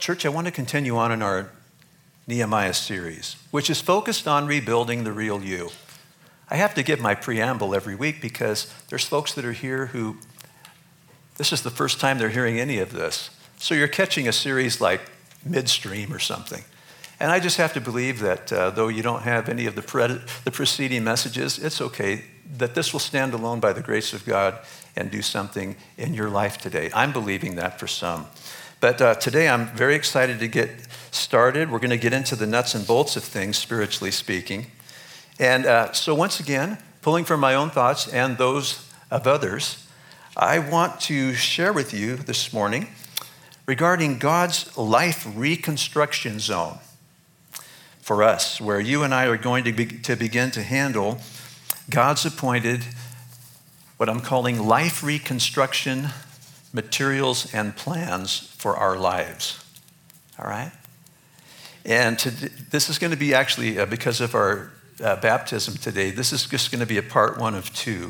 Church, I want to continue on in our Nehemiah series, which is focused on rebuilding the real you. I have to give my preamble every week because there's folks that are here who, this is the first time they're hearing any of this. So you're catching a series like midstream or something. And I just have to believe that though you don't have any of the preceding messages, it's okay, that this will stand alone by the grace of God and do something in your life today. I'm believing that for some. But today I'm very excited to get started. We're going to get into the nuts and bolts of things, spiritually speaking. And so once again, pulling from my own thoughts and those of others, I want to share with you this morning regarding God's life reconstruction zone for us, where you and I are going to begin to handle God's appointed, what I'm calling life reconstruction materials and plans for our lives. All right? And this is going to be actually, because of our baptism today, this is just going to be a part 1 of 2.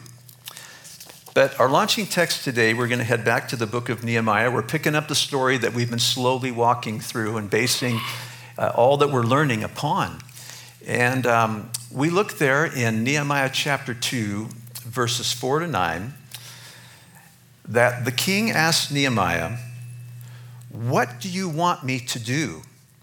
But our launching text today, we're going to head back to the book of Nehemiah. We're picking up the story that we've been slowly walking through and basing all that we're learning upon. And we look there in Nehemiah chapter 2, verses 4 to 9, that the king asked Nehemiah, "What do you want me to do?"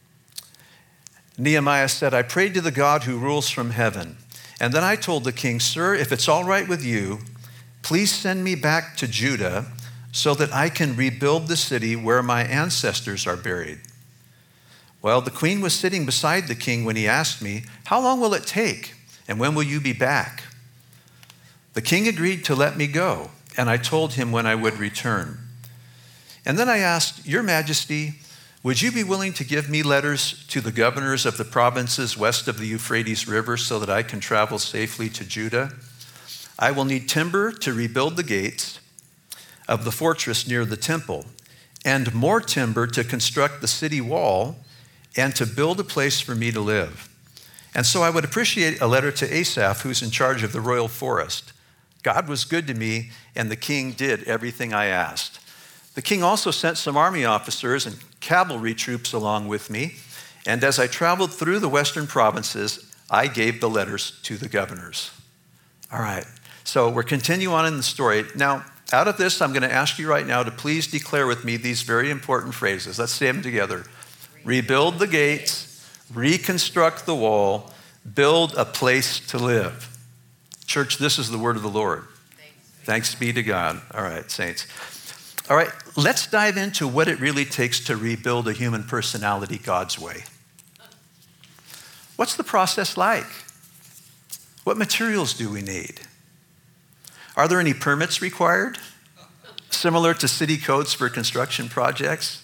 Nehemiah said, "I prayed to the God who rules from heaven. And then I told the king, 'Sir, if it's all right with you, please send me back to Judah so that I can rebuild the city where my ancestors are buried.' Well, the queen was sitting beside the king when he asked me, 'How long will it take? And when will you be back?' The king agreed to let me go, and I told him when I would return. And then I asked, 'Your Majesty, would you be willing to give me letters to the governors of the provinces west of the Euphrates River so that I can travel safely to Judah? I will need timber to rebuild the gates of the fortress near the temple, and more timber to construct the city wall and to build a place for me to live. And so I would appreciate a letter to Asaph, who's in charge of the royal forest. God was good to me, and the king did everything I asked. The king also sent some army officers and cavalry troops along with me, and as I traveled through the western provinces, I gave the letters to the governors." All right, so we're continuing on in the story. Now, out of this, I'm going to ask you right now to please declare with me these very important phrases. Let's say them together. Rebuild the gates, reconstruct the wall, build a place to live. Church, this is the word of the Lord. Thanks be to God. All right, saints. All right, let's dive into what it really takes to rebuild a human personality God's way. What's the process like? What materials do we need? Are there any permits required? Similar to city codes for construction projects?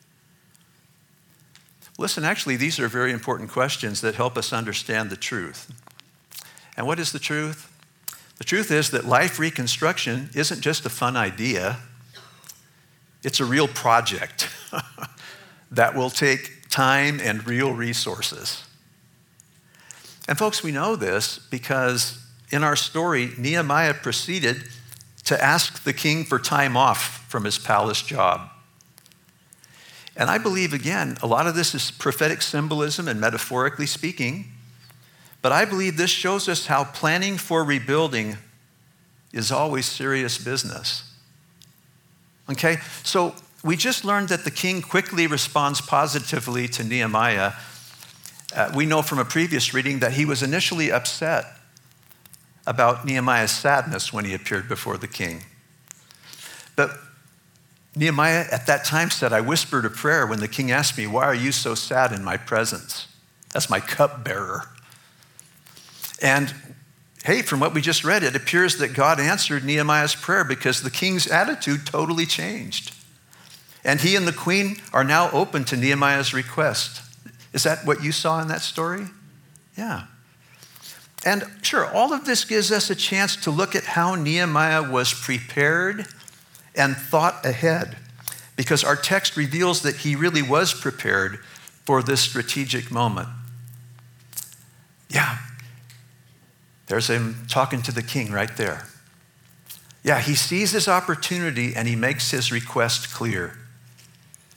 Listen, actually, these are very important questions that help us understand the truth. And what is the truth? The truth is that life reconstruction isn't just a fun idea. It's a real project that will take time and real resources. And folks, we know this because in our story, Nehemiah proceeded to ask the king for time off from his palace job. And I believe, again, a lot of this is prophetic symbolism and metaphorically speaking, but I believe this shows us how planning for rebuilding is always serious business. Okay, so we just learned that the king quickly responds positively to Nehemiah. We know from a previous reading that he was initially upset about Nehemiah's sadness when he appeared before the king. But Nehemiah at that time said, "I whispered a prayer when the king asked me, 'Why are you so sad in my presence?' That's my cupbearer." And hey, from what we just read, it appears that God answered Nehemiah's prayer because the king's attitude totally changed. And he and the queen are now open to Nehemiah's request. Is that what you saw in that story? Yeah. And sure, all of this gives us a chance to look at how Nehemiah was prepared and thought ahead, because our text reveals that he really was prepared for this strategic moment. Yeah. There's him talking to the king right there. Yeah, he sees his opportunity and he makes his request clear.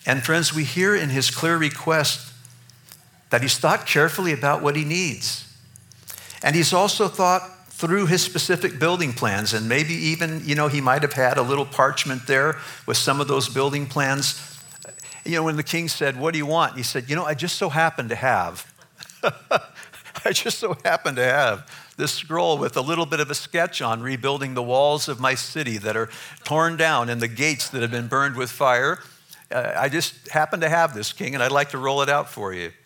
And friends, we hear in his clear request that he's thought carefully about what he needs. And he's also thought through his specific building plans, and maybe even, he might have had a little parchment there with some of those building plans. When the king said, "What do you want?" He said, "I just so happen to have." I just so happen to have this scroll with a little bit of a sketch on rebuilding the walls of my city that are torn down and the gates that have been burned with fire. I just happen to have this, king, and I'd like to roll it out for you.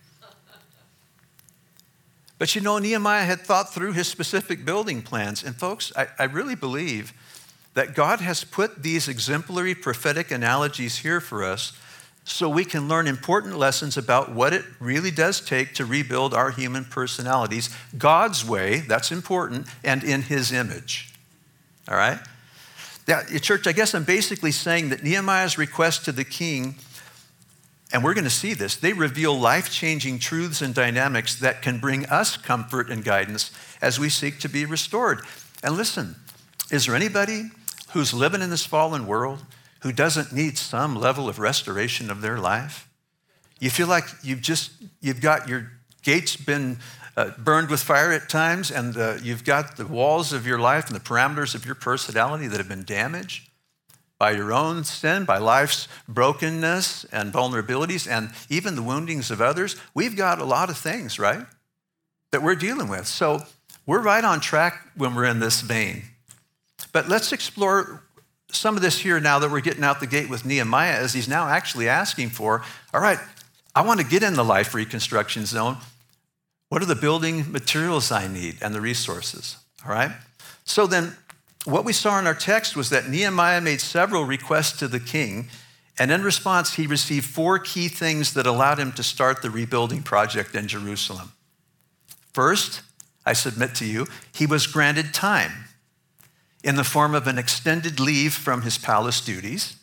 But Nehemiah had thought through his specific building plans. And folks, I really believe that God has put these exemplary prophetic analogies here for us so we can learn important lessons about what it really does take to rebuild our human personalities God's way, that's important, and in his image. All right? Now, church, I guess I'm basically saying that Nehemiah's request to the king, and we're going to see this, they reveal life-changing truths and dynamics that can bring us comfort and guidance as we seek to be restored. And listen, is there anybody who's living in this fallen world who doesn't need some level of restoration of their life? You feel like you've got your gates been burned with fire at times, and you've got the walls of your life and the parameters of your personality that have been damaged by your own sin, by life's brokenness and vulnerabilities, and even the woundings of others. We've got a lot of things, right, that we're dealing with. So we're right on track when we're in this vein. But let's explore some of this here now that we're getting out the gate with Nehemiah, as he's now actually asking for, all right, I want to get in the life reconstruction zone. What are the building materials I need and the resources? All right? So then what we saw in our text was that Nehemiah made several requests to the king, and in response, he received 4 key things that allowed him to start the rebuilding project in Jerusalem. First, I submit to you, he was granted time in the form of an extended leave from his palace duties.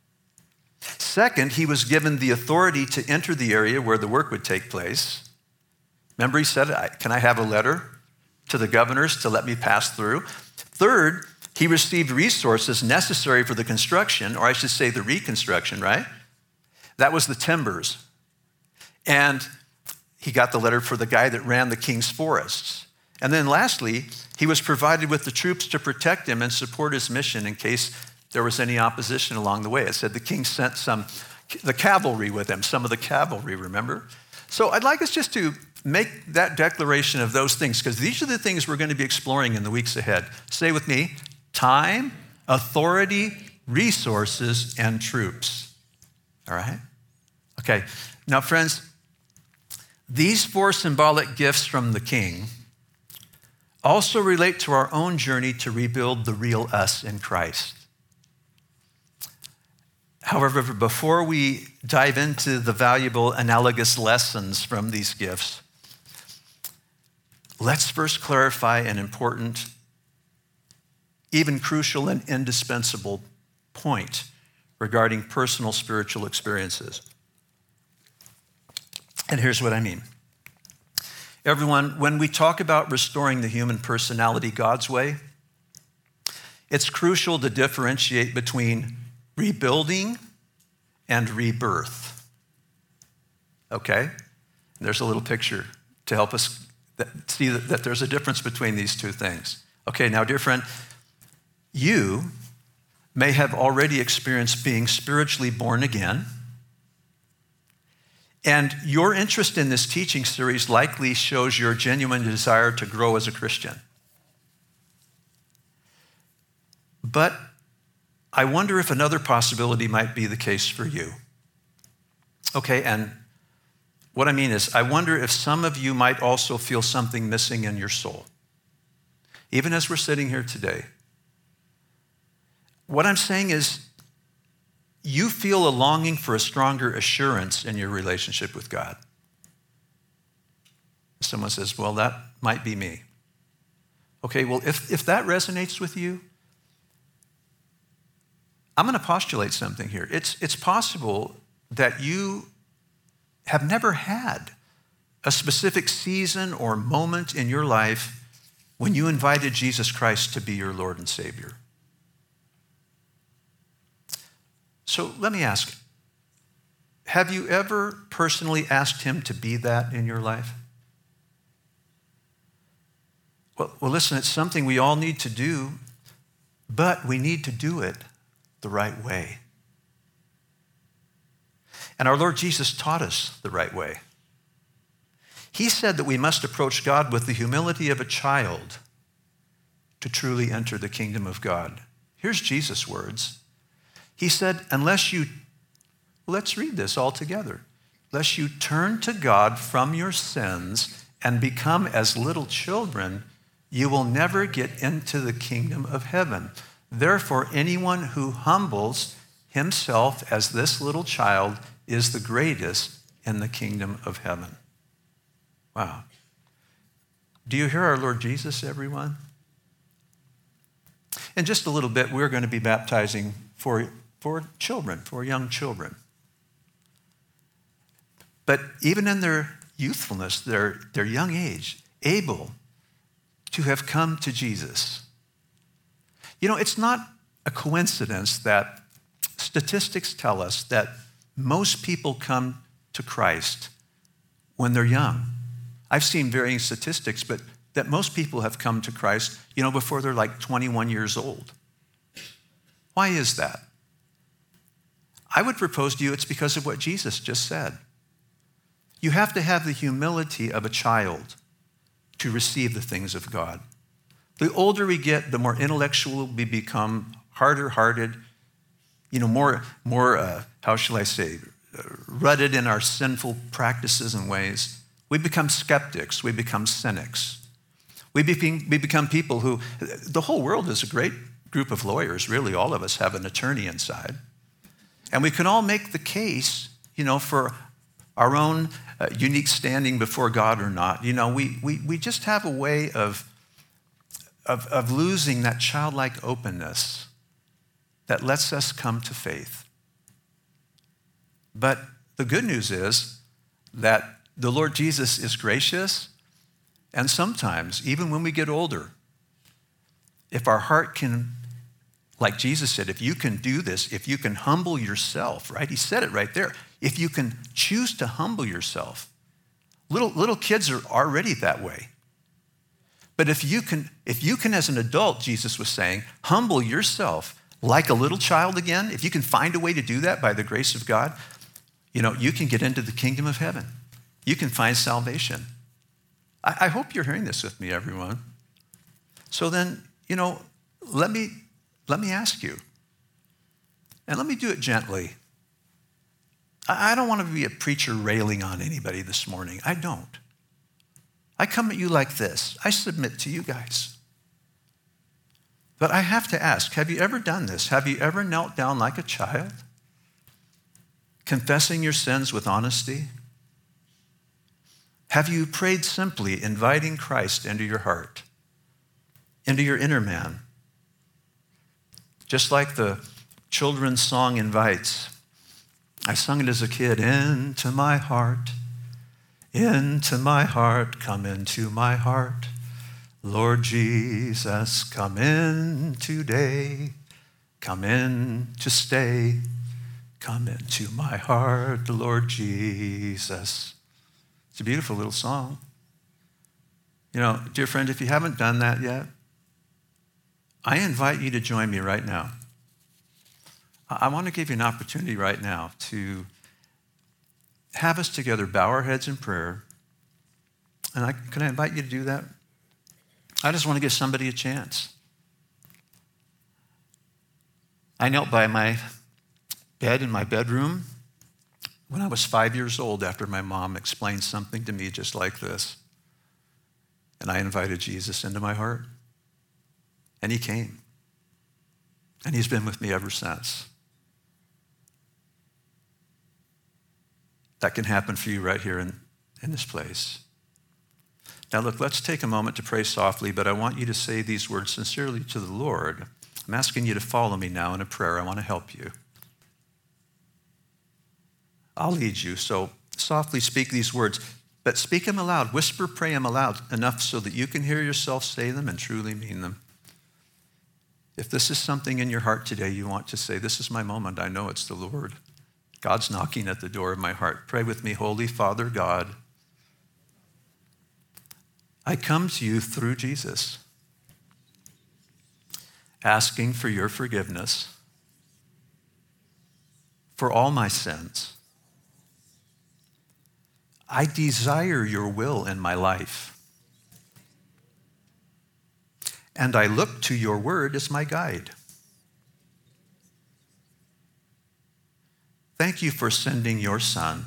Second, he was given the authority to enter the area where the work would take place. Remember, he said, "Can I have a letter to the governors to let me pass through?" Third, he received resources necessary for the construction, or I should say the reconstruction, right? That was the timbers. And he got the letter for the guy that ran the king's forests. And then lastly, he was provided with the troops to protect him and support his mission in case there was any opposition along the way. It said the king sent the cavalry with him, some of the cavalry, remember? So I'd like us just to make that declaration of those things, because these are the things we're going to be exploring in the weeks ahead. Say with me: time, authority, resources, and troops. All right? Okay. Now, friends, these 4 symbolic gifts from the king also relate to our own journey to rebuild the real us in Christ. However, before we dive into the valuable analogous lessons from these gifts, let's first clarify an important, even crucial and indispensable point regarding personal spiritual experiences. And here's what I mean. Everyone, when we talk about restoring the human personality God's way, it's crucial to differentiate between rebuilding and rebirth. Okay? There's a little picture to help us see that there's a difference between these two things. Okay, now, dear friend, you may have already experienced being spiritually born again, and your interest in this teaching series likely shows your genuine desire to grow as a Christian. But I wonder if another possibility might be the case for you. Okay, and what I mean is, I wonder if some of you might also feel something missing in your soul, even as we're sitting here today. What I'm saying is, you feel a longing for a stronger assurance in your relationship with God. Someone says, well, that might be me. Okay, well, if that resonates with you, I'm going to postulate something here. It's possible that you have never had a specific season or moment in your life when you invited Jesus Christ to be your Lord and Savior. So let me ask, Have you ever personally asked him to be that in your life? Well, listen, it's something we all need to do, but we need to do it the right way. And our Lord Jesus taught us the right way. He said that we must approach God with the humility of a child to truly enter the kingdom of God. Here's Jesus' words. He said, let's read this all together. Unless you turn to God from your sins and become as little children, you will never get into the kingdom of heaven. Therefore, anyone who humbles himself as this little child is the greatest in the kingdom of heaven. Wow. Do you hear our Lord Jesus, everyone? In just a little bit, we're going to be baptizing for children, for young children. But even in their youthfulness, their young age, able to have come to Jesus. You know, it's not a coincidence that statistics tell us that most people come to Christ when they're young. I've seen varying statistics, but that most people have come to Christ, before they're like 21 years old. Why is that? I would propose to you it's because of what Jesus just said. You have to have the humility of a child to receive the things of God. The older we get, the more intellectual we become, harder-hearted, more rutted in our sinful practices and ways. We become skeptics. We become cynics. We become people who, the whole world is a great group of lawyers, really. All of us have an attorney inside. And we can all make the case, for our own unique standing before God or not. We just have a way of losing that childlike openness that lets us come to faith. But the good news is that the Lord Jesus is gracious, and sometimes, even when we get older, if our heart can, like Jesus said, if you can do this, if you can humble yourself, right? He said it right there. If you can choose to humble yourself. Little kids are already that way. But if you can as an adult, Jesus was saying, humble yourself like a little child again, if you can find a way to do that by the grace of God, you can get into the kingdom of heaven. You can find salvation. I hope you're hearing this with me, everyone. So then, let me ask you, and let me do it gently. I don't want to be a preacher railing on anybody this morning. I don't. I come at you like this. I submit to you guys. But I have to ask, have you ever done this? Have you ever knelt down like a child, confessing your sins with honesty? Have you prayed simply, inviting Christ into your heart, into your inner man? Just like the children's song invites. I sung it as a kid, into my heart, come into my heart. Lord Jesus, come in today, come in to stay, come into my heart, Lord Jesus. It's a beautiful little song. Dear friend, if you haven't done that yet, I invite you to join me right now. I want to give you an opportunity right now to have us together bow our heads in prayer. And can I invite you to do that? I just want to give somebody a chance. I knelt by my bed in my bedroom when I was 5 years old after my mom explained something to me just like this. And I invited Jesus into my heart. And he came. And he's been with me ever since. That can happen for you right here in this place. Now look, let's take a moment to pray softly, but I want you to say these words sincerely to the Lord. I'm asking you to follow me now in a prayer. I want to help you. I'll lead you, so softly speak these words, but speak them aloud. Whisper, pray them aloud enough so that you can hear yourself say them and truly mean them. If this is something in your heart today you want to say, this is my moment, I know it's the Lord. God's knocking at the door of my heart. Pray with me, Holy Father God. I come to you through Jesus, asking for your forgiveness for all my sins. I desire your will in my life, and I look to your word as my guide. Thank you for sending your Son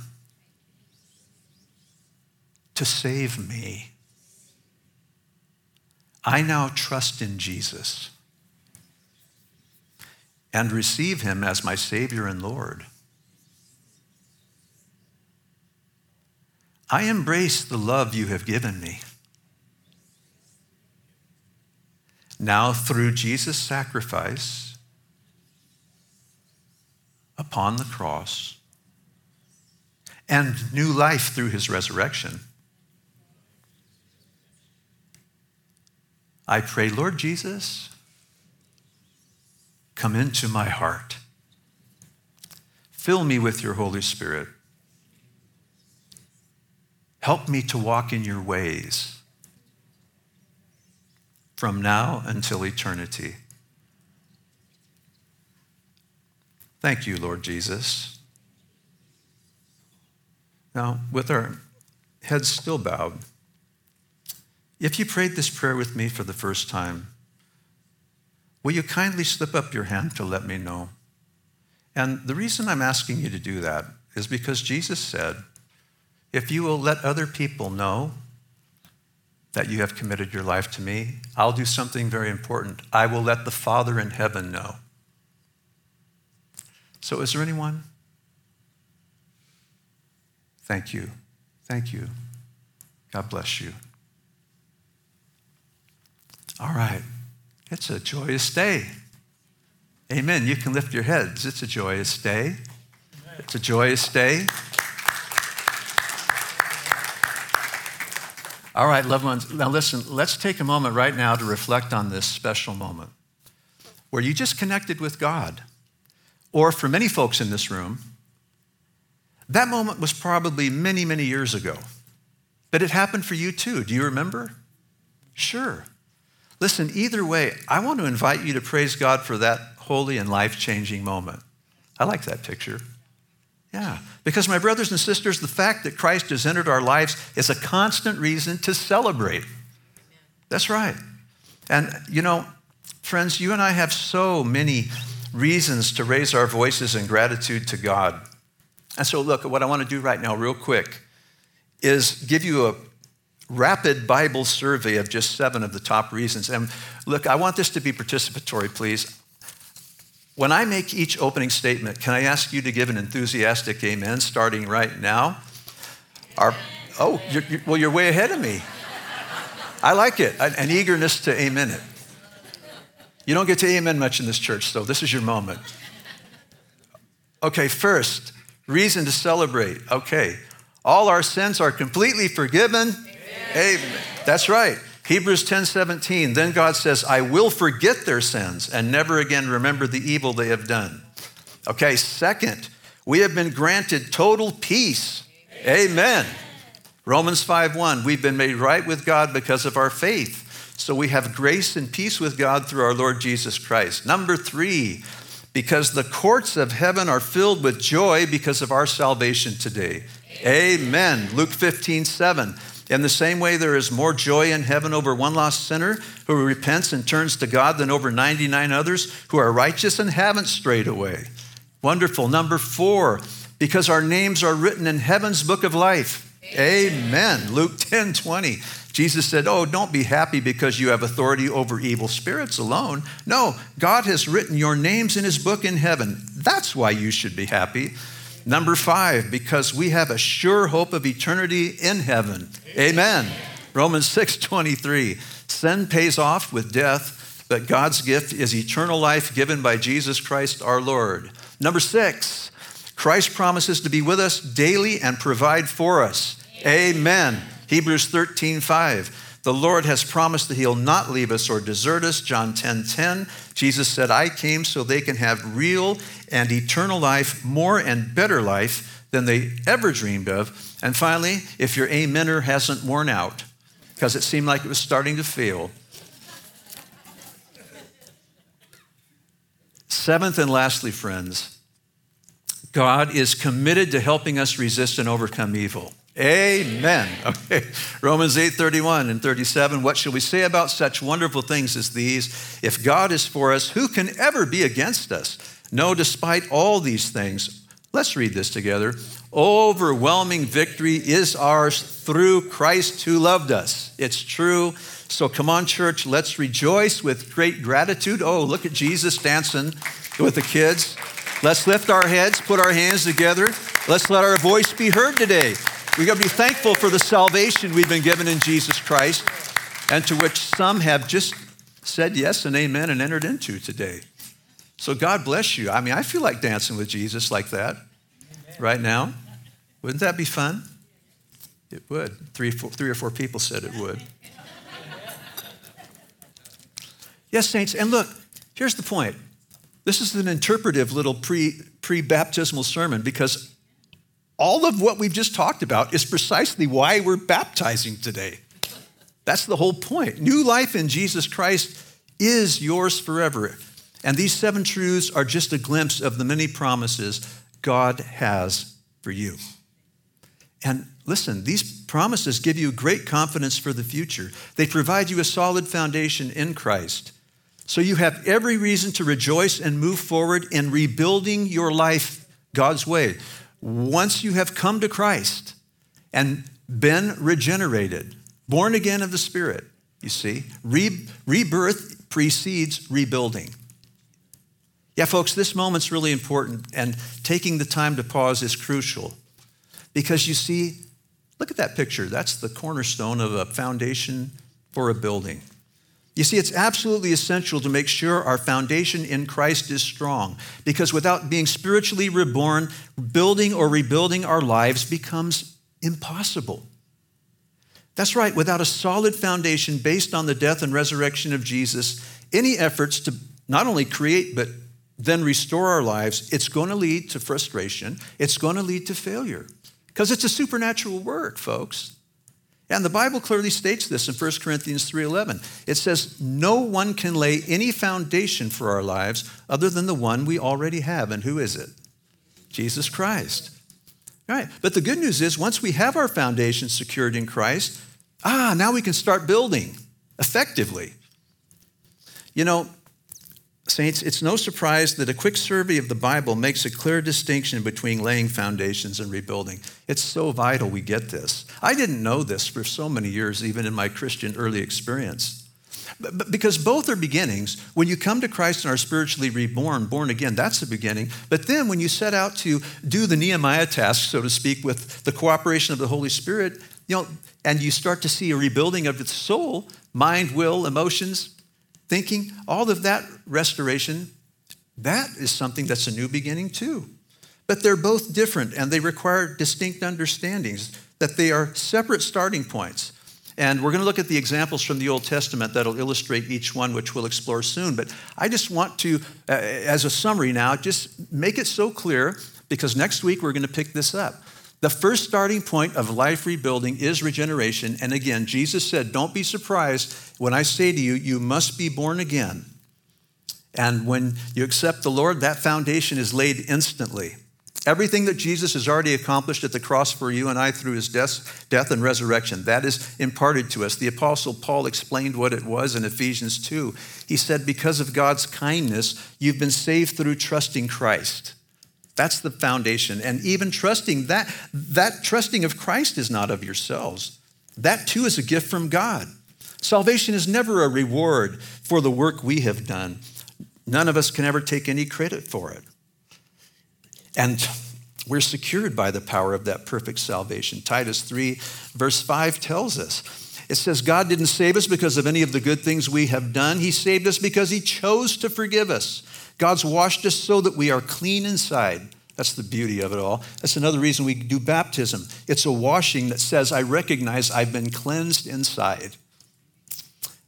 to save me. I now trust in Jesus and receive him as my Savior and Lord. I embrace the love you have given me. Now, through Jesus' sacrifice upon the cross and new life through his resurrection, I pray, Lord Jesus, come into my heart. Fill me with your Holy Spirit. Help me to walk in your ways from now until eternity. Thank you, Lord Jesus. Now, with our heads still bowed, if you prayed this prayer with me for the first time, will you kindly slip up your hand to let me know? And the reason I'm asking you to do that is because Jesus said, if you will let other people know that you have committed your life to me, I'll do something very important. I will let the Father in heaven know. So is there anyone? Thank you. Thank you. God bless you. All right. It's a joyous day. Amen. You can lift your heads. It's a joyous day. It's a joyous day. All right, loved ones. Now listen, let's take a moment right now to reflect on this special moment where you just connected with God. Or for many folks in this room, that moment was probably many, many years ago. But it happened for you too. Do you remember? Sure. Listen, either way, I want to invite you to praise God for that holy and life-changing moment. I like that picture. Yeah, because my brothers and sisters, the fact that Christ has entered our lives is a constant reason to celebrate. That's right. And you know, friends, you and I have so many reasons to raise our voices in gratitude to God. And so look, what I want to do right now real quick is give you a rapid Bible survey of just 7 of the top reasons. And look, I want this to be participatory, please. When I make each opening statement, can I ask you to give an enthusiastic amen starting right now? You're way ahead of me. I like it, an eagerness to amen it. You don't get to amen much in this church, so this is your moment. Okay, first, reason to celebrate. Okay, all our sins are completely forgiven. Amen. That's right. Hebrews 10:17, then God says, I will forget their sins and never again remember the evil they have done. Okay, second, we have been granted total peace. Amen. Romans 5:1, we've been made right with God because of our faith. So we have grace and peace with God through our Lord Jesus Christ. Number 3, because the courts of heaven are filled with joy because of our salvation today. Amen. Luke 15:7. In the same way, there is more joy in heaven over one lost sinner who repents and turns to God than over 99 others who are righteous and haven't strayed away. Wonderful. Number 4, because our names are written in heaven's book of life. Amen. Luke 10:20. Jesus said, don't be happy because you have authority over evil spirits alone. No, God has written your names in his book in heaven. That's why you should be happy. Number 5, because we have a sure hope of eternity in heaven. Amen. Romans 6:23. Sin pays off with death, but God's gift is eternal life given by Jesus Christ our Lord. Number 6, Christ promises to be with us daily and provide for us. Amen. Hebrews 13:5. The Lord has promised that he'll not leave us or desert us. John 10:10. Jesus said, I came so they can have real and eternal life, more and better life than they ever dreamed of. And finally, if your amener hasn't worn out, because it seemed like it was starting to fail. Seventh and lastly, friends, God is committed to helping us resist and overcome evil. Amen. Okay. Romans 8:31 and 37. What shall we say about such wonderful things as these? If God is for us, who can ever be against us? No, despite all these things, let's read this together. Overwhelming victory is ours through Christ who loved us. It's true. So come on, church, let's rejoice with great gratitude. Oh, look at Jesus dancing with the kids. Let's lift our heads, put our hands together. Let's let our voice be heard today. We've got to be thankful for the salvation we've been given in Jesus Christ, and to which some have just said yes and amen and entered into today. So God bless you. I mean, I feel like dancing with Jesus like that right now. Wouldn't that be fun? It would. Three or four people said it would. Yes, saints, and look, here's the point. This is an interpretive little pre-baptismal sermon, because all of what we've just talked about is precisely why we're baptizing today. That's the whole point. New life in Jesus Christ is yours forever. And these 7 truths are just a glimpse of the many promises God has for you. And listen, these promises give you great confidence for the future. They provide you a solid foundation in Christ. So you have every reason to rejoice and move forward in rebuilding your life God's way. Once you have come to Christ and been regenerated, born again of the Spirit, you see, rebirth precedes rebuilding. Yeah, folks, this moment's really important, and taking the time to pause is crucial, because you see, look at that picture. That's the cornerstone of a foundation for a building. You see, it's absolutely essential to make sure our foundation in Christ is strong, because without being spiritually reborn, building or rebuilding our lives becomes impossible. That's right. Without a solid foundation based on the death and resurrection of Jesus, any efforts to not only create but then restore our lives, it's going to lead to frustration. It's going to lead to failure, because it's a supernatural work, folks. And the Bible clearly states this in 1 Corinthians 3:11. It says, no one can lay any foundation for our lives other than the one we already have. And who is it? Jesus Christ. All right. But the good news is, once we have our foundation secured in Christ, now we can start building effectively. You know, saints, it's no surprise that a quick survey of the Bible makes a clear distinction between laying foundations and rebuilding. It's so vital we get this. I didn't know this for so many years, even in my Christian early experience. But because both are beginnings. When you come to Christ and are spiritually reborn, born again, that's the beginning. But then when you set out to do the Nehemiah task, so to speak, with the cooperation of the Holy Spirit, and you start to see a rebuilding of the soul, mind, will, emotions, thinking, all of that restoration, that is something that's a new beginning too. But they're both different, and they require distinct understandings, that they are separate starting points. And we're going to look at the examples from the Old Testament that'll illustrate each one, which we'll explore soon. But I just want to, as a summary now, just make it so clear, because next week we're going to pick this up. The first starting point of life rebuilding is regeneration. And again, Jesus said, don't be surprised when I say to you, you must be born again. And when you accept the Lord, that foundation is laid instantly. Everything that Jesus has already accomplished at the cross for you and I through his death and resurrection, that is imparted to us. The Apostle Paul explained what it was in Ephesians 2. He said, because of God's kindness, you've been saved through trusting Christ. That's the foundation. And even trusting that trusting of Christ is not of yourselves. That too is a gift from God. Salvation is never a reward for the work we have done. None of us can ever take any credit for it. And we're secured by the power of that perfect salvation. Titus 3, verse 5 tells us. It says, God didn't save us because of any of the good things we have done. He saved us because he chose to forgive us. God's washed us so that we are clean inside. That's the beauty of it all. That's another reason we do baptism. It's a washing that says, I recognize I've been cleansed inside.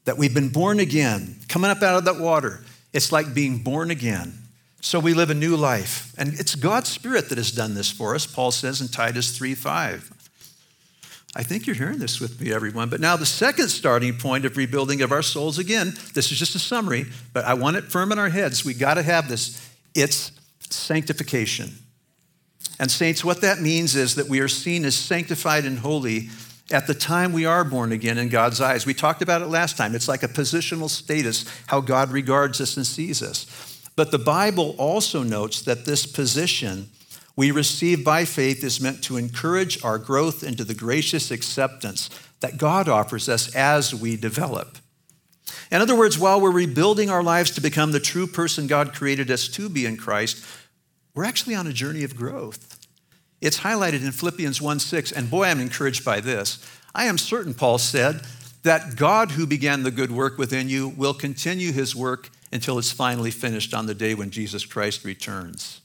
that we've been born again, coming up out of that water. It's like being born again. So we live a new life. And it's God's Spirit that has done this for us, Paul says in Titus 3:5. I think you're hearing this with me, everyone. But now the second starting point of rebuilding of our souls, again, this is just a summary, but I want it firm in our heads. We got to have this. It's sanctification. And saints, what that means is that we are seen as sanctified and holy at the time we are born again in God's eyes. We talked about it last time. It's like a positional status, how God regards us and sees us. But the Bible also notes that this position we receive by faith is meant to encourage our growth into the gracious acceptance that God offers us as we develop. In other words, while we're rebuilding our lives to become the true person God created us to be in Christ, we're actually on a journey of growth. It's highlighted in Philippians 1:6, and boy, I'm encouraged by this. I am certain, Paul said, that God who began the good work within you will continue his work until it's finally finished on the day when Jesus Christ returns.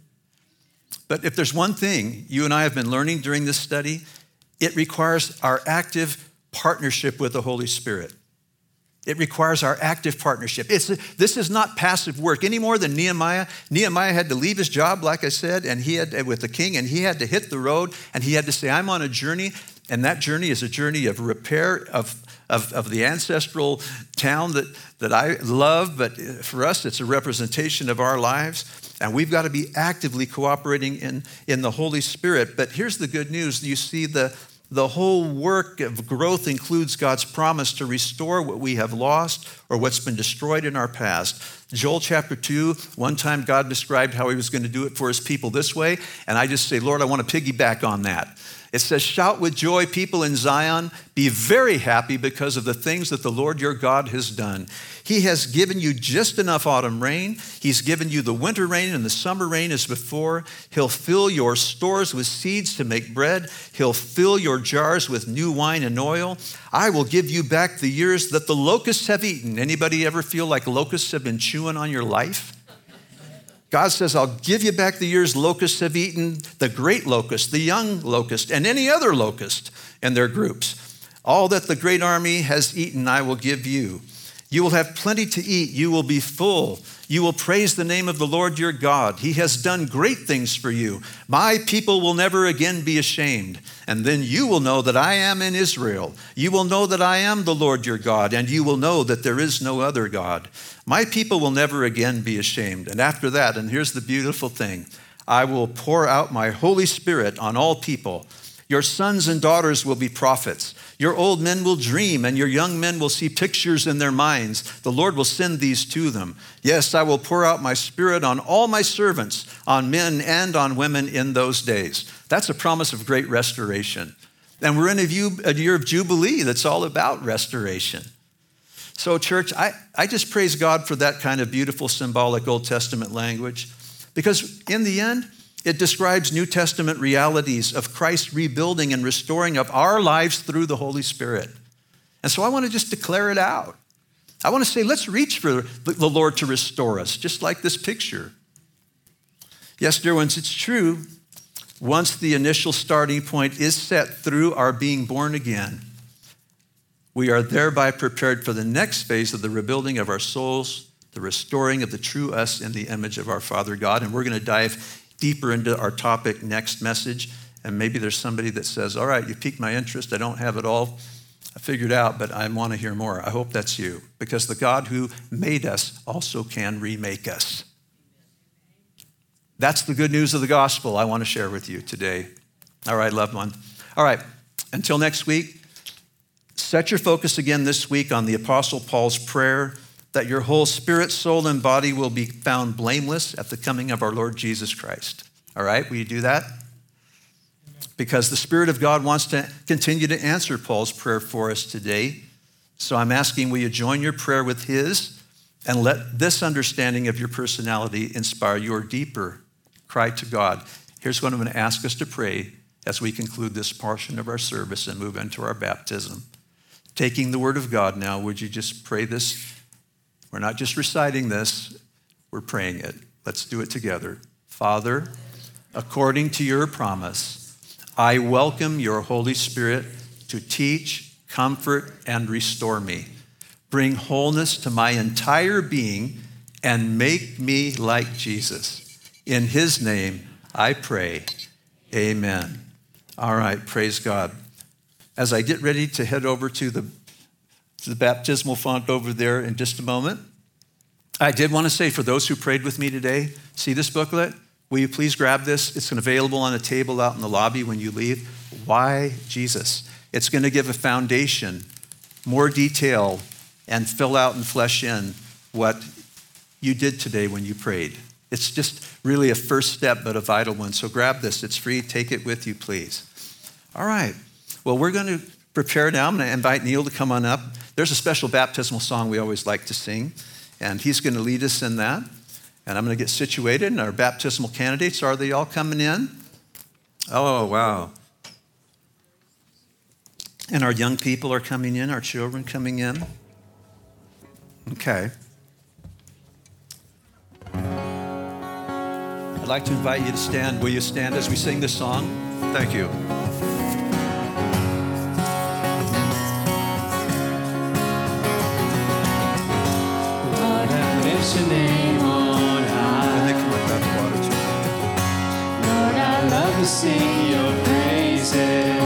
But if there's one thing you and I have been learning during this study, it requires our active partnership with the Holy Spirit. It requires our active partnership. This is not passive work any more than Nehemiah. Nehemiah had to leave his job, like I said, and he had with the king, and he had to hit the road, and he had to say, I'm on a journey, and that journey is a journey of repair of the ancestral town that I love, but for us, it's a representation of our lives. And we've got to be actively cooperating in the Holy Spirit. But here's the good news. You see, the whole work of growth includes God's promise to restore what we have lost or what's been destroyed in our past. Joel chapter 2, one time God described how he was going to do it for his people this way. And I just say, Lord, I want to piggyback on that. It says, shout with joy, people in Zion. Be very happy because of the things that the Lord your God has done. He has given you just enough autumn rain. He's given you the winter rain and the summer rain as before. He'll fill your stores with seeds to make bread. He'll fill your jars with new wine and oil. I will give you back the years that the locusts have eaten. Anybody ever feel like locusts have been chewing on your life? God says, I'll give you back the years locusts have eaten, the great locust, the young locust, and any other locust and their groups. All that the great army has eaten, I will give you. You will have plenty to eat. You will be full. You will praise the name of the Lord your God. He has done great things for you. My people will never again be ashamed. And then you will know that I am in Israel. You will know that I am the Lord your God, and you will know that there is no other God. My people will never again be ashamed. And after that, and here's the beautiful thing, I will pour out my Holy Spirit on all people. Your sons and daughters will be prophets. Your old men will dream, and your young men will see pictures in their minds. The Lord will send these to them. Yes, I will pour out my Spirit on all my servants, on men and on women in those days. That's a promise of great restoration. And we're in a year of Jubilee that's all about restoration. So, church, I just praise God for that kind of beautiful, symbolic Old Testament language, because in the end, it describes New Testament realities of Christ rebuilding and restoring of our lives through the Holy Spirit. And so I want to just declare it out. I want to say, let's reach for the Lord to restore us, just like this picture. Yes, dear ones, it's true. Once the initial starting point is set through our being born again, we are thereby prepared for the next phase of the rebuilding of our souls, the restoring of the true us in the image of our Father God. And we're going to dive deeper into our topic next message. And maybe there's somebody that says, all right, you piqued my interest. I don't have it all figured out, but I want to hear more. I hope that's you, because the God who made us also can remake us. That's the good news of the gospel I want to share with you today. All right, loved one. All right, until next week, set your focus again this week on the Apostle Paul's prayer that your whole spirit, soul, and body will be found blameless at the coming of our Lord Jesus Christ. All right, will you do that? Because the Spirit of God wants to continue to answer Paul's prayer for us today. So I'm asking, will you join your prayer with his and let this understanding of your personality inspire your deeper cry to God. Here's what I'm going to ask us to pray as we conclude this portion of our service and move into our baptism. Taking the word of God now, would you just pray this? We're not just reciting this, we're praying it. Let's do it together. Father, according to your promise, I welcome your Holy Spirit to teach, comfort, and restore me. bring wholeness to my entire being, and make me like Jesus. In his name, I pray. Amen. All right, praise God. As I get ready to head over to the baptismal font over there in just a moment, I did want to say, for those who prayed with me today, see this booklet? Will you please grab this? It's available on a table out in the lobby when you leave. Why Jesus? It's going to give a foundation, more detail, and fill out and flesh in what you did today when you prayed. It's just really a first step, but a vital one. So grab this. It's free. Take it with you, please. All right. Well, we're going to prepare now. I'm going to invite Neil to come on up. There's a special baptismal song we always like to sing, and he's going to lead us in that. And I'm going to get situated. And our baptismal candidates, are they all coming in? Oh, wow. And our young people are coming in, our children coming in. Okay. I'd like to invite you to stand. Will you stand as we sing this song? Thank you. Lord, I lift your name on high. And they come up out the water too. Lord, I love to sing your praises.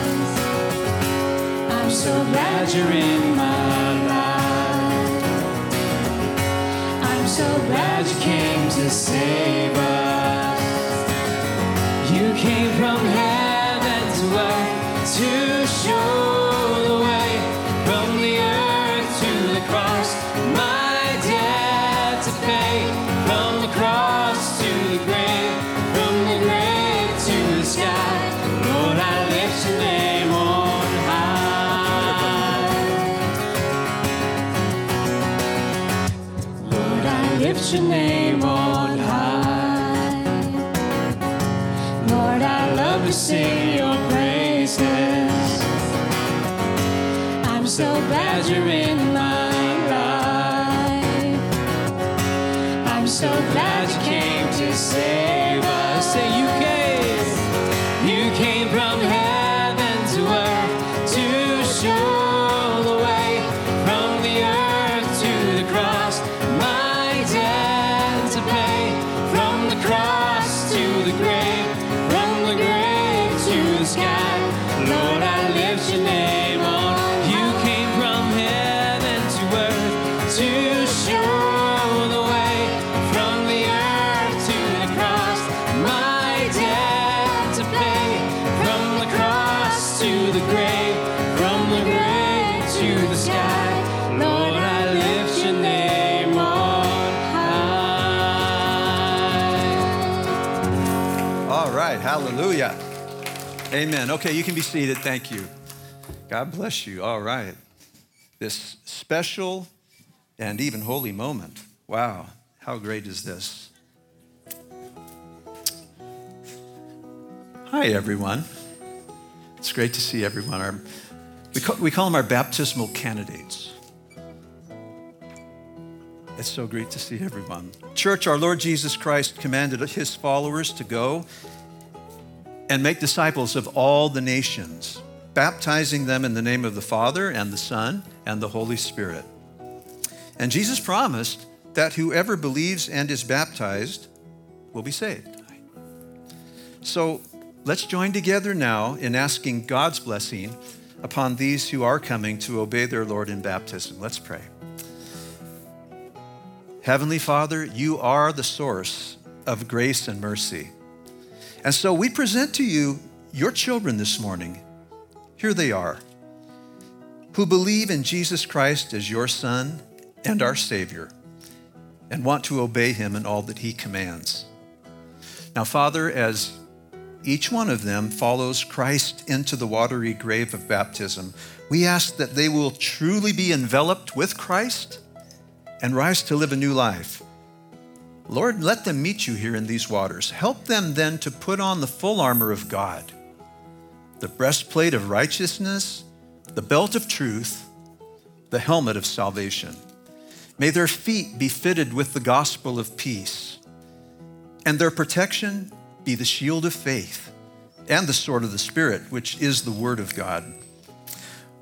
I'm so glad you're in my life. I'm so glad you came to save us. You came from heaven to earth to show the way, from the earth to the cross, my debt to pay, from the cross to the grave, from the grave to the sky. Lord, I lift your name on high. Lord, I lift your name on high. Lord, I love to sing your praises. I'm so glad you're in my life. I'm so glad you came to save us. Say you came from heaven to earth to show the way, from the earth to the cross, my debt to pay, from the cross to the grave, from the grave to the sky. Lord, I lift your name on. You came from heaven to earth to show the way, from the earth to the cross, my debt to pay, from the cross to the grave, from the grave to the sky. Lord, I lift your name on high. All right, hallelujah. Amen. Okay, you can be seated. Thank you. God bless you. All right. This special and even holy moment. Wow, how great is this? Hi, everyone. It's great to see everyone. We call them our baptismal candidates. It's so great to see everyone. Church, our Lord Jesus Christ commanded his followers to go and make disciples of all the nations, baptizing them in the name of the Father and the Son and the Holy Spirit. And Jesus promised that whoever believes and is baptized will be saved. So let's join together now in asking God's blessing upon these who are coming to obey their Lord in baptism. Let's pray. Heavenly Father, you are the source of grace and mercy. And so we present to you your children this morning. Here they are, who believe in Jesus Christ as your Son and our Savior, and want to obey him in all that he commands. Now, Father, as each one of them follows Christ into the watery grave of baptism, we ask that they will truly be enveloped with Christ and rise to live a new life. Lord, let them meet you here in these waters. Help them then to put on the full armor of God, the breastplate of righteousness, the belt of truth, the helmet of salvation. May their feet be fitted with the gospel of peace, and their protection be the shield of faith and the sword of the Spirit, which is the word of God.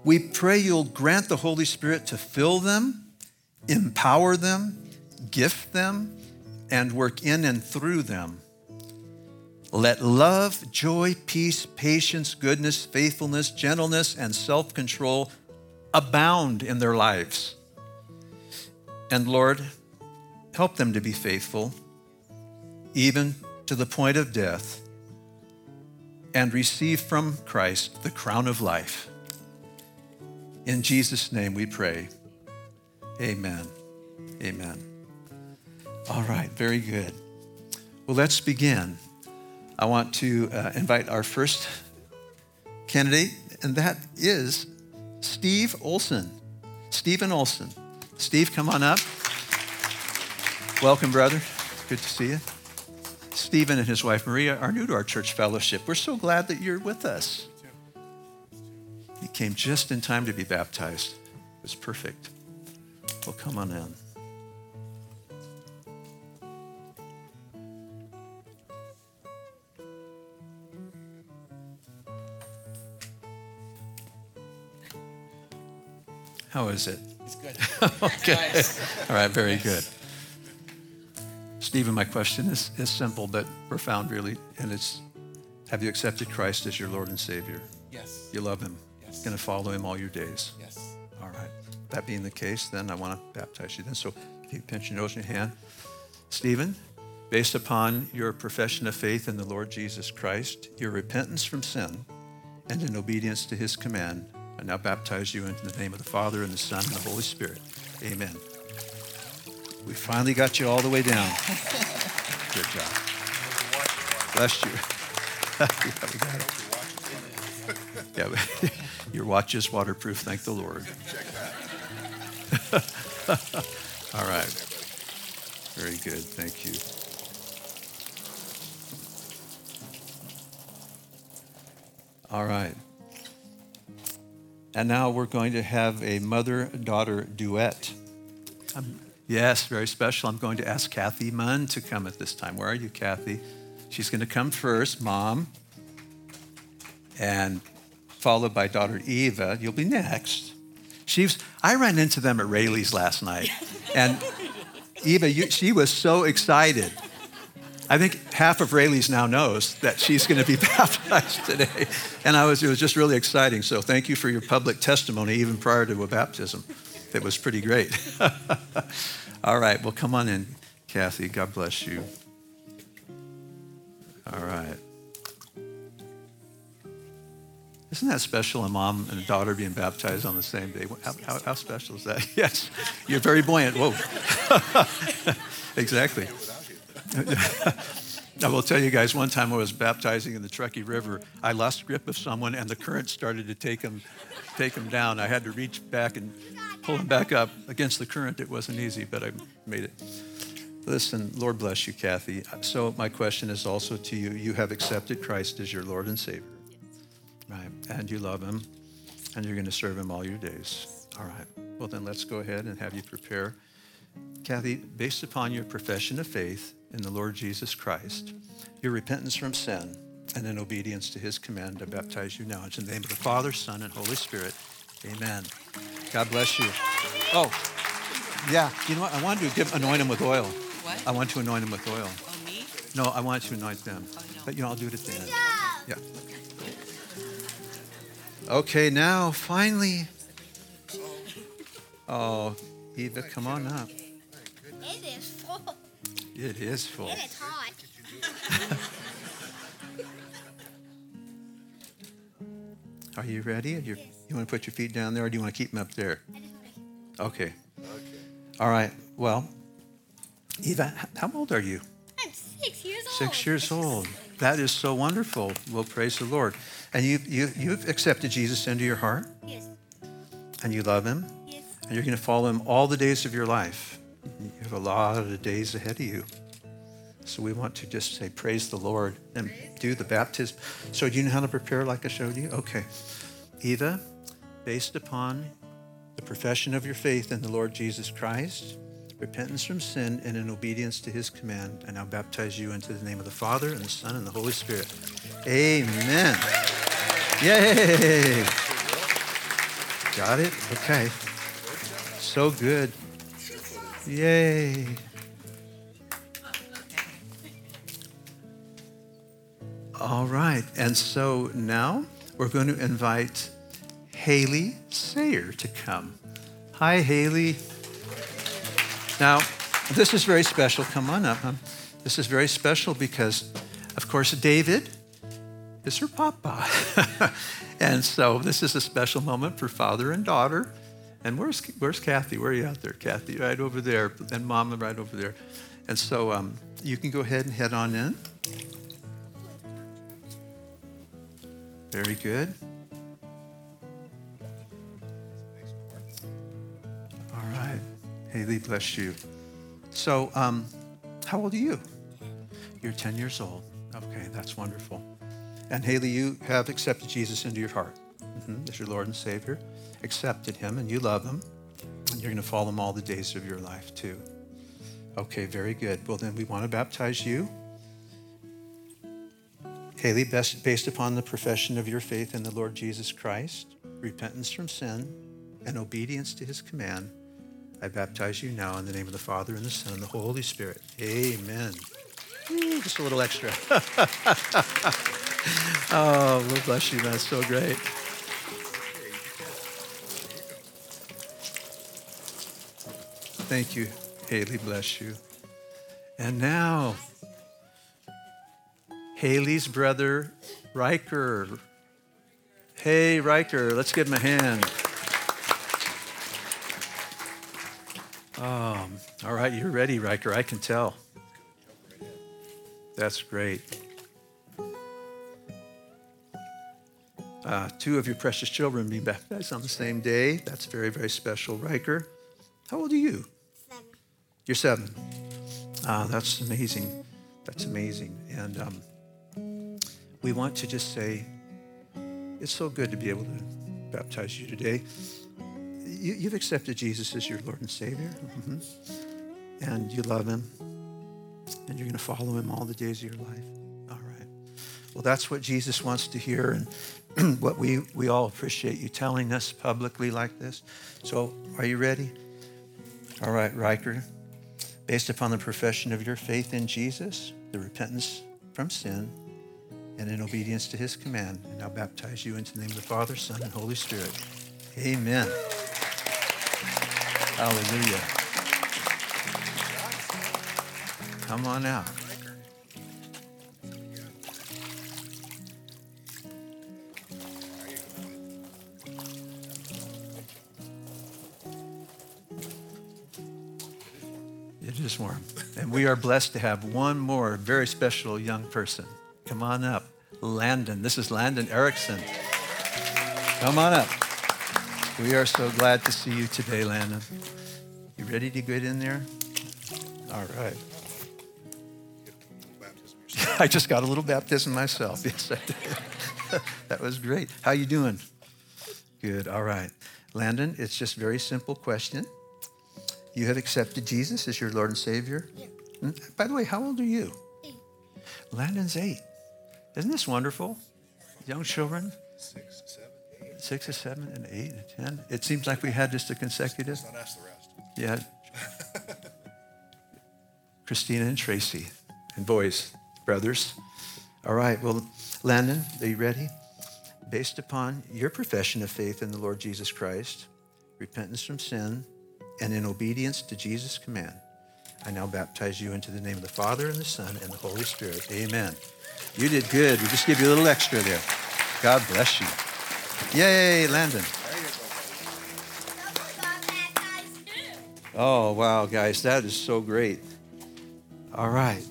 We pray you'll grant the Holy Spirit to fill them, empower them, gift them, and work in and through them. Let love, joy, peace, patience, goodness, faithfulness, gentleness, and self-control abound in their lives. And Lord, help them to be faithful, even to the point of death, and receive from Christ the crown of life. In Jesus' name we pray. Amen. Amen. All right, very good. Well, let's begin. I want to invite our first candidate, and that is Steve Olson. Stephen Olson. Steve, come on up. Welcome, brother. Good to see you. Stephen and his wife Maria are new to our church fellowship. We're so glad that you're with us. He came just in time to be baptized. It was perfect. Well, come on in. How is it? It's good. Okay. Nice. All right, very good. Stephen, my question is simple but profound, really, and it's, have you accepted Christ as your Lord and Savior? Yes. You love him? Yes. Going to follow him all your days? Yes. All right. That being the case, then I want to baptize you then. So if you pinch your nose in your hand. Stephen, based upon your profession of faith in the Lord Jesus Christ, your repentance from sin, and in obedience to his command, I now baptize you into the name of the Father and the Son and the Holy Spirit. Amen. We finally got you all the way down. Good job. Bless you. Yeah, we got it. Yeah, but your watch is waterproof, thank the Lord. All right. Very good, thank you. All right. And now we're going to have a mother-daughter duet. Yes, very special. I'm going to ask Kathy Munn to come at this time. Where are you, Kathy? She's going to come first, Mom, and followed by daughter Eva. You'll be next. I ran into them at Rayleigh's last night, and Eva, she was so excited. I think half of Rayleigh's now knows that she's going to be baptized today, and it was just really exciting. So thank you for your public testimony, even prior to a baptism. It was pretty great. All right, well, come on in, Kathy. God bless you. All right. Isn't that special, a mom and a daughter being baptized on the same day? How special is that? Yes, you're very buoyant. Whoa. Exactly. I will tell you guys, one time I was baptizing in the Truckee River. I lost grip of someone, and the current started to take him down. I had to reach back and pull him back up against the current. It wasn't easy, but I made it. Listen, Lord bless you, Kathy. So my question is also to you. You have accepted Christ as your Lord and Savior, right? And you love him, and you're going to serve him all your days. All right. Well, then let's go ahead and have you prepare. Kathy, based upon your profession of faith in the Lord Jesus Christ, your repentance from sin, and in obedience to his command, I baptize you now. It's in the name of the Father, Son, and Holy Spirit. Amen. God bless you. Oh, yeah. You know what? I wanted to anoint him with oil. What? I want to anoint him with oil. Oh, me? No, I want to anoint them. Oh, no. But, I'll do it at the end. Yeah. Okay, now, finally. Oh, Eva, come on up. It is full. It is full. It is hot. Are you ready? You want to put your feet down there, or do you want to keep them up there? Okay. All right. Well, Eva, how old are you? I'm 6 years old. 6 years old. That is so wonderful. Well, praise the Lord. And you've accepted Jesus into your heart, Yes. and you love him, Yes. and you're going to follow him all the days of your life. You have a lot of days ahead of you. So we want to just say, praise the Lord, and do the baptism. So do you know how to prepare like I showed you? Okay. Eva, based upon the profession of your faith in the Lord Jesus Christ, repentance from sin, and in obedience to his command, I now baptize you into the name of the Father and the Son and the Holy Spirit. Amen. Yay. Got it? Okay. So good. Yay. All right. And so now we're going to invite Haley Sayer to come. Hi, Haley. Now, this is very special. Come on up. This is very special because, of course, David is her papa. And so this is a special moment for father and daughter. And where's Kathy? Where are you out there, Kathy? Right over there. And Mama right over there. And so you can go ahead and head on in. Very good. All right. Haley, bless you. So, how old are you? You're 10 years old. Okay, that's wonderful. And Haley, you have accepted Jesus into your heart as your Lord and Savior. Accepted him, and you love him. And you're going to follow him all the days of your life, too. Okay, very good. Well, then we want to baptize you. Haley, based upon the profession of your faith in the Lord Jesus Christ, repentance from sin, and obedience to his command, I baptize you now in the name of the Father, and the Son, and the Holy Spirit. Amen. Ooh, just a little extra. Oh, Lord bless you. That's so great. Thank you, Haley. Bless you. And now, Haley's brother, Riker. Hey, Riker, let's give him a hand. All right, you're ready, Riker. I can tell. That's great. Two of your precious children being baptized on the same day. That's very, very special. Riker, how old are you? 7. You're 7. That's amazing. That's amazing. And we want to just say, it's so good to be able to baptize you today. You've accepted Jesus as your Lord and Savior. And you love him. And you're going to follow him all the days of your life. All right. Well, that's what Jesus wants to hear. And what we all appreciate you telling us publicly like this. So are you ready? All right, Riker. Based upon the profession of your faith in Jesus, the repentance from sin, and in obedience to his command, and I'll baptize you into the name of the Father, Son, and Holy Spirit. Amen. Hallelujah. Come on out. It is warm. And we are blessed to have one more very special young person. Come on up. Landon. This is Landon Erickson. Come on up. We are so glad to see you today, Landon. You ready to get in there? All right. I just got a little baptism myself. Yes, I did. That was great. How you doing? Good. All right. Landon, it's just a very simple question. You have accepted Jesus as your Lord and Savior? Yeah. By the way, how old are you? 8. Landon's 8. Isn't this wonderful? Young children? 6, 7, 8. 6 or 7 and 8 and 10. It seems like we had just a consecutive. Let's not ask the rest. Yeah. Christina and Tracy. And boys, brothers. All right. Well, Landon, are you ready? Based upon your profession of faith in the Lord Jesus Christ, repentance from sin, and in obedience to Jesus' command, I now baptize you into the name of the Father and the Son and the Holy Spirit. Amen. You did good. We just give you a little extra there. God bless you. Yay, Landon. Oh, wow, guys, that is so great. All right.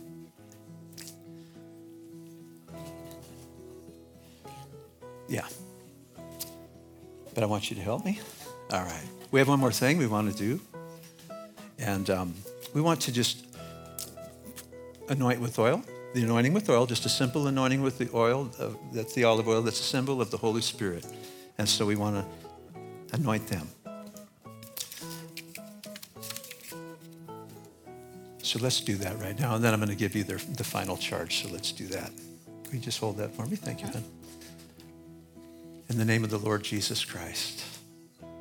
Yeah. But I want you to help me. All right. We have one more thing we want to do. And we want to just anoint with oil. The anointing with oil, just a simple anointing with the oil. That's the olive oil. That's a symbol of the Holy Spirit. And so we want to anoint them. So let's do that right now. And then I'm going to give you the final charge. So let's do that. Will you just hold that for me? Thank you, hon. In the name of the Lord Jesus Christ,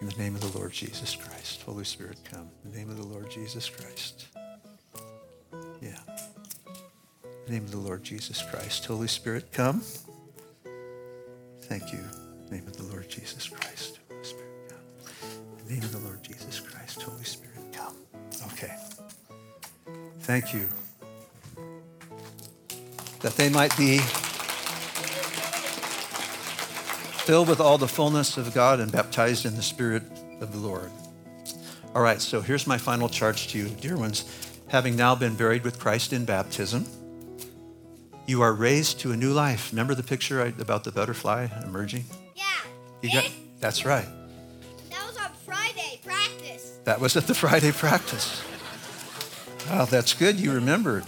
In the name of the Lord Jesus Christ. Holy Spirit, come. In the name of the Lord Jesus Christ. Yeah. In the name of the Lord Jesus Christ. Holy Spirit, come. Thank you. In the name of the Lord Jesus Christ. Holy Spirit, come. In the name of the Lord Jesus Christ. Holy Spirit, come. Okay. Thank you. That they might be filled with all the fullness of God and baptized in the Spirit of the Lord. All right, so here's my final charge to you, dear ones. Having now been buried with Christ in baptism, you are raised to a new life. Remember the picture about the butterfly emerging? Yeah. That's right. That was on Friday practice. That was at the Friday practice. Oh, that's good. You remembered.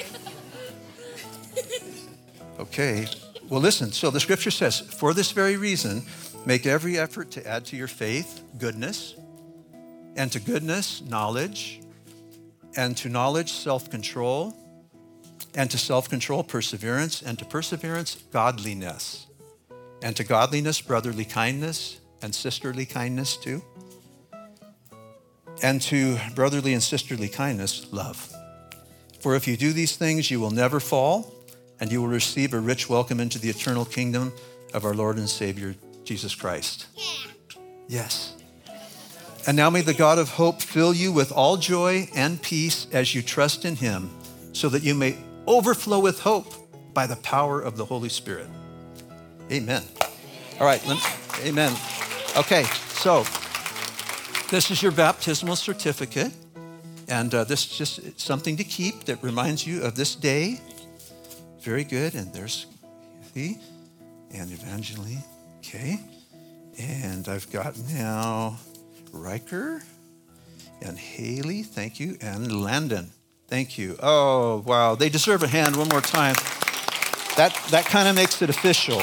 Okay. Well, listen. So the scripture says, for this very reason, make every effort to add to your faith goodness, and to goodness, knowledge, and to knowledge, self-control, and to self-control, perseverance, and to perseverance, godliness, and to godliness, brotherly kindness, and sisterly kindness too, and to brotherly and sisterly kindness, love. For if you do these things, you will never fall, and you will receive a rich welcome into the eternal kingdom of our Lord and Savior, Jesus Christ. Yeah. Yes. And now may the God of hope fill you with all joy and peace as you trust in him, so that you may overflow with hope by the power of the Holy Spirit. Amen. All right. Amen. Okay, so this is your baptismal certificate, and this is just something to keep that reminds you of this day. Very good. And there's Kathy and Evangeline. Okay. And I've got now Riker and Haley. Thank you. And Landon. Thank you. Oh, wow. They deserve a hand one more time. That kind of makes it official.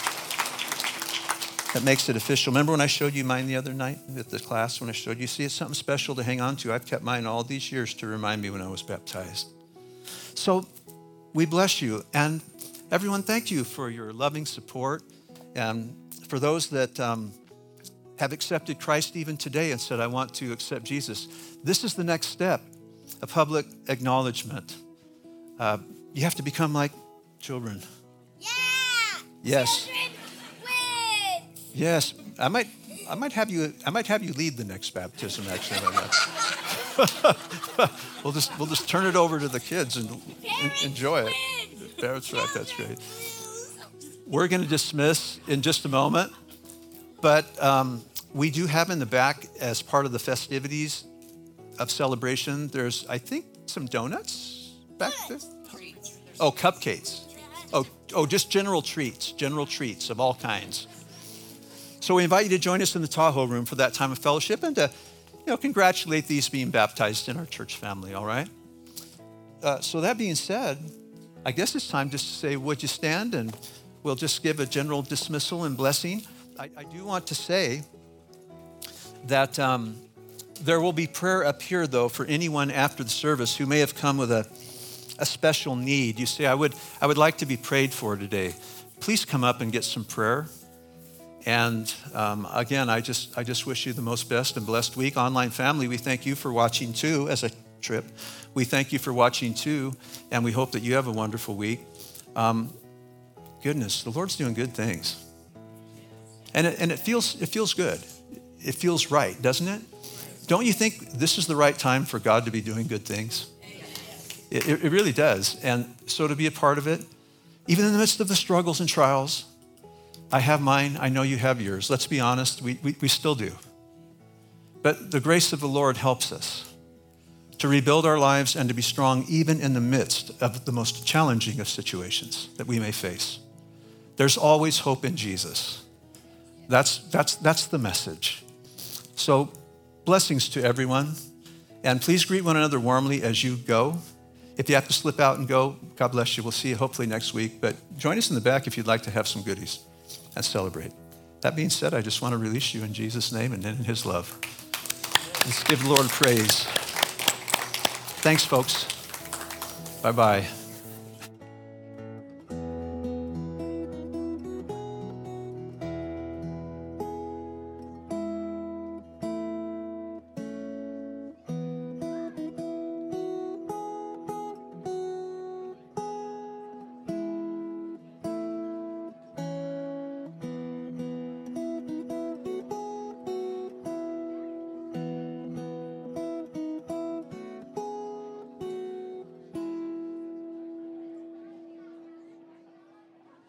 That makes it official. Remember when I showed you mine the other night at the class when I showed you? See, it's something special to hang on to. I've kept mine all these years to remind me when I was baptized. So we bless you. And everyone, thank you for your loving support. And for those that have accepted Christ even today and said, I want to accept Jesus, this is the next step, a public acknowledgement. You have to become like children. Yeah. Yes. Children wins. Yes. I might have you lead the next baptism, actually. We'll just turn it over to the kids and enjoy it. That's right. That's great. We're going to dismiss in just a moment, but we do have in the back, as part of the festivities of celebration, there's, I think, some donuts back there. Oh, cupcakes. Oh, just general treats of all kinds. So we invite you to join us in the Tahoe room for that time of fellowship and to, congratulate these being baptized in our church family, all right? So that being said, I guess it's time just to say, would you stand, and we'll just give a general dismissal and blessing. I do want to say that there will be prayer up here, though, for anyone after the service who may have come with a special need. You say, I would like to be prayed for today. Please come up and get some prayer. And again, I just wish you the most best and blessed week. Online family, we thank you for watching too as a trip. We thank you for watching too, and we hope that you have a wonderful week. Goodness, the Lord's doing good things. And it feels good. It feels right, doesn't it? Don't you think this is the right time for God to be doing good things? It really does. And so to be a part of it, even in the midst of the struggles and trials, I have mine, I know you have yours. Let's be honest, we still do. But the grace of the Lord helps us to rebuild our lives and to be strong even in the midst of the most challenging of situations that we may face. There's always hope in Jesus. That's the message. So blessings to everyone. And please greet one another warmly as you go. If you have to slip out and go, God bless you. We'll see you hopefully next week. But join us in the back if you'd like to have some goodies and celebrate. That being said, I just want to release you in Jesus' name and in his love. Let's give the Lord praise. Thanks, folks. Bye-bye.